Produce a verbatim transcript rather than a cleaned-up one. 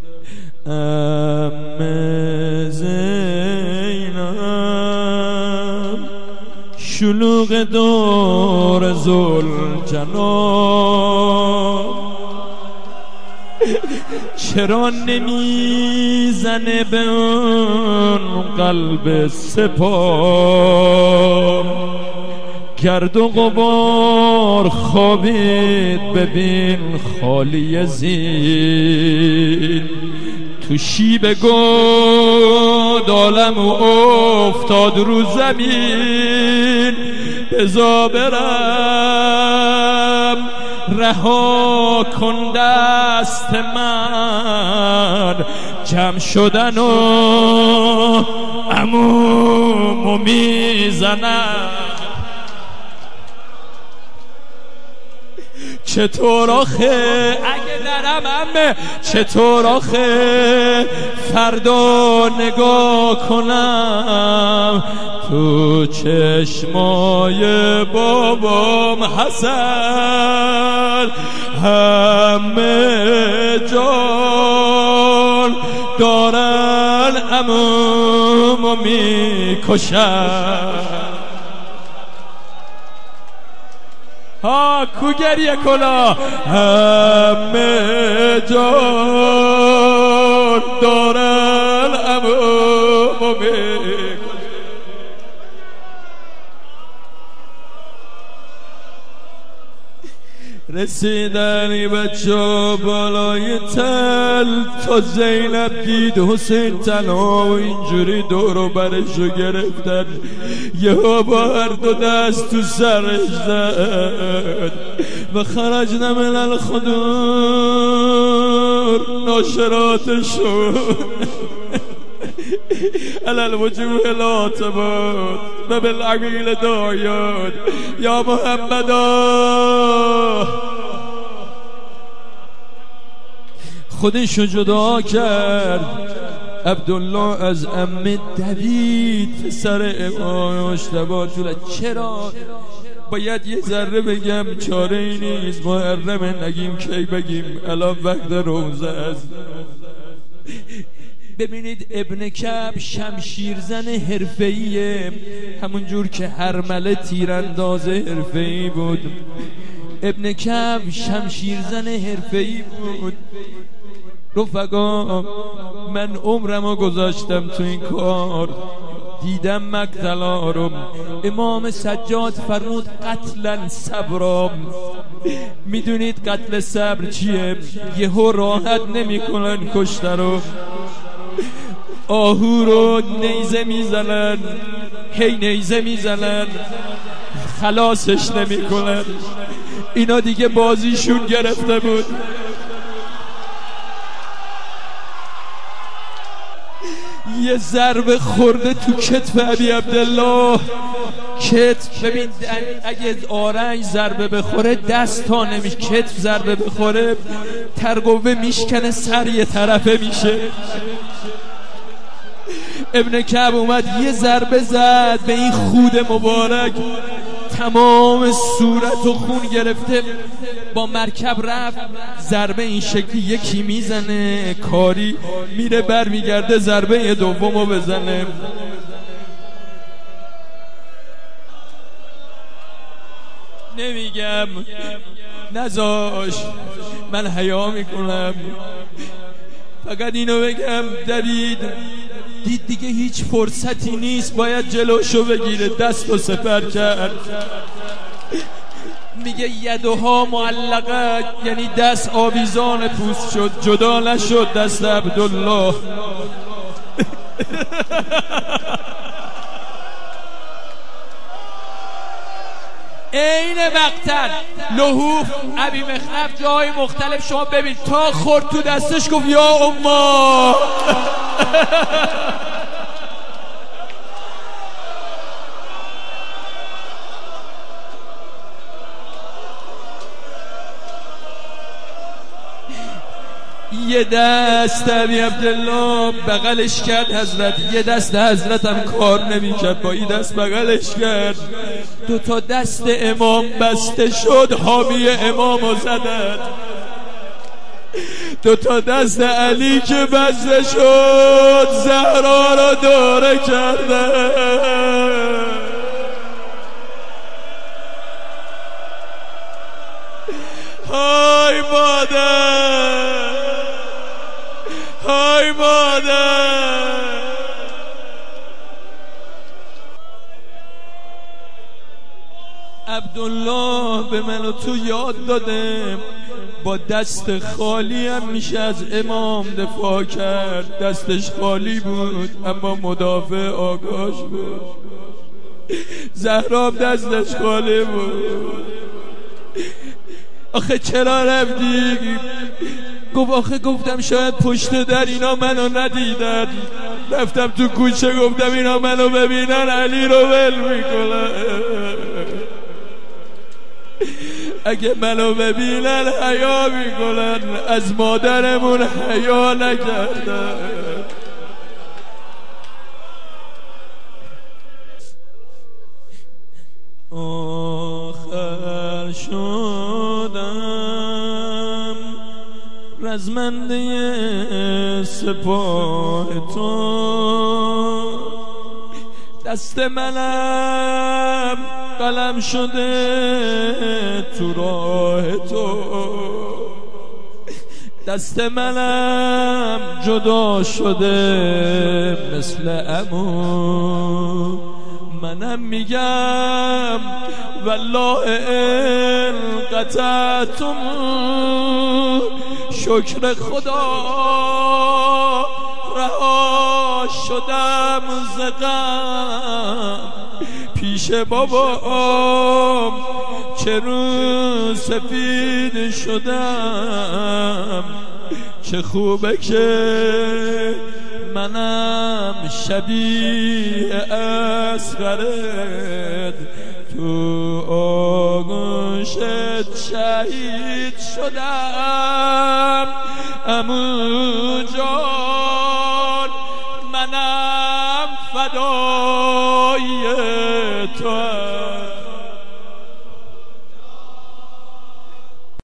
ام زینب شلوغ دور ذوالجلال چرا نمیزنه به اون قلب سپاه گرد و غبار خوابید ببین خالی زین تو شیب گود عالم افتاد رو زمین بزا برم رها کن دست من جمع شدن و عمومو میزنم چطور آخه اگه نرم امه چطور آخه فردا نگاه کنم تو چشمای بابام حسن همه جان دارن عمومو میکشن ها کوگریه کلا همه جان دارن عمومو میکشن رسیدن بچه بالای تل تا زینب دید حسین تنها و اینجوری دورو برشو گرفتن یهو با هر دو دست تو سرش زد و خرجنا من الخدور ناشراتشون على الوجوه لا تموت و بالعقیل داید یا محمدا خودشو جدا کرد عبدالله از عمه دوید پسر امام مجتبی جوله چرا باید یه ذره بگم چاره ای نیست محرم نگیم کی بگیم الان وقت روزه است ببینید ابن کعب شمشیرزن حرفه‌ایه همون جور که هرمله تیرانداز حرفه‌ای بود ابن کعب شمشیرزن حرفه‌ای بود رفقا من عمرمو گذاشتم تو این کار دیدم مقتلارم امام سجاد فرمود قتلا صبرام میدونید قتل صبر چیه یهو راحت نمی کنن کشته رو آهو رو نیزه میزنن هی نیزه میزنن خلاصش نمی کنن اینا دیگه بازیشون گرفته بود یه ضربه خورده تو کتف ابی عبدالله کتف ببین اگه آرنج ضربه بخوره دست تا نمیشه کتف ضربه بخوره ترقوه میشکنه سر یه طرفه میشه ابن کعب اومد یه ضربه زد به این خود مبارک تمام صورت و خون گرفته با مرکب رفت ضربه این شکلی یکی میزنه کاری میره بر میگرده ضربه دومو بزنه نمیگم نزاش من حیا میکنم فقط اینو بگم دوید دید دیگه هیچ فرصتی نیست باید جلوشو بگیره دستو سپر کرد میگه یدوها معلقه یعنی دست آویزان پوست شد جدا نشد دست عبدالله این مقتل لحوف ابی مخلف جای مختلف شما ببین تا خورد تو دستش گفت یا اما یه دست ابی عبدالله بغلش کرد حضرت یه دست حضرت هم کار نمی کرد با این دست بغلش کرد دو تا دست امام بسته شد حامی امامو زدن دو تا دست علی که بسته شد زهرا را دوره کرده. های مادر، های مادر. عبدالله به منو تو یاد داده با دست خالی هم میشه از امام دفاع کرد. دستش خالی بود اما مدافع آگاش بود. زهرا دستش خالی بود. آخه چرا رفتی؟ گفت آخه گفتم شاید پشت در اینا منو ندیدن، رفتم تو کوچه گفتم اینا منو ببینن علی رو ول میکنن، اگه منو ببینن حیا میکنن. از مادرمون حیا نکردن. آخر شدم رزمنده سپاه تو، دست منم قلم شده تو راه تو، دست منم جدا شده مثل عمو. منم میگم والله ان قطعتم شکر خدا، رها شدم ز غم پیش بابام، چه رو سفید شدم. چه خوبه که منم شبیه اصغرت تو آغوشت شهید شدم. عمو جان منم فدای تو.